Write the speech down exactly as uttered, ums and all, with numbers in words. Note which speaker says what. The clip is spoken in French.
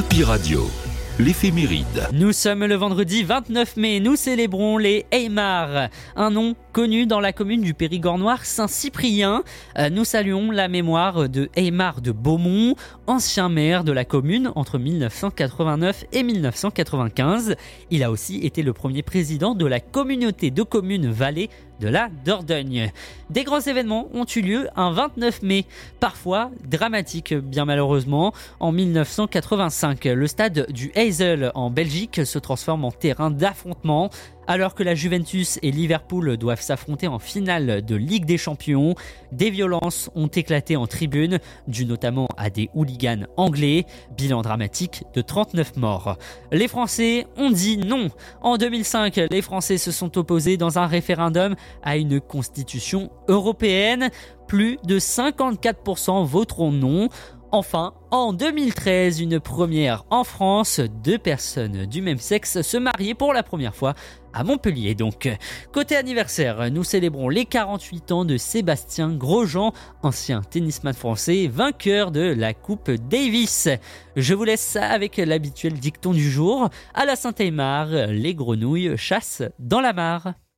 Speaker 1: Happy Radio, l'éphéméride.
Speaker 2: Nous sommes le vendredi vingt-neuf mai, nous célébrons les Aymars, un nom connu dans la commune du Périgord noir Saint-Cyprien. Nous saluons la mémoire de Aymar de Beaumont, ancien maire de la commune entre mille neuf cent quatre-vingt-neuf et mille neuf cent quatre-vingt-quinze. Il a aussi été le premier président de la communauté de communes Vallée de la Dordogne. Des grands événements ont eu lieu un vingt-neuf mai, parfois dramatiques bien malheureusement. En mille neuf cent quatre-vingt-cinq, le stade du Heysel en Belgique se transforme en terrain d'affrontement. Alors que la Juventus et Liverpool doivent s'affronter en finale de Ligue des Champions, des violences ont éclaté en tribune, dues notamment à des hooligans anglais. Bilan dramatique de trente-neuf morts. Les Français ont dit non. En deux mille cinq, les Français se sont opposés dans un référendum à une constitution européenne. Plus de cinquante-quatre pour cent voteront non. Enfin, en deux mille treize, une première en France, deux personnes du même sexe se mariaient pour la première fois à Montpellier. Donc, côté anniversaire, nous célébrons les quarante-huit ans de Sébastien Grosjean, ancien tennisman français, vainqueur de la Coupe Davis. Je vous laisse avec l'habituel dicton du jour. À la Saint-Aymar, les grenouilles chassent dans la mare.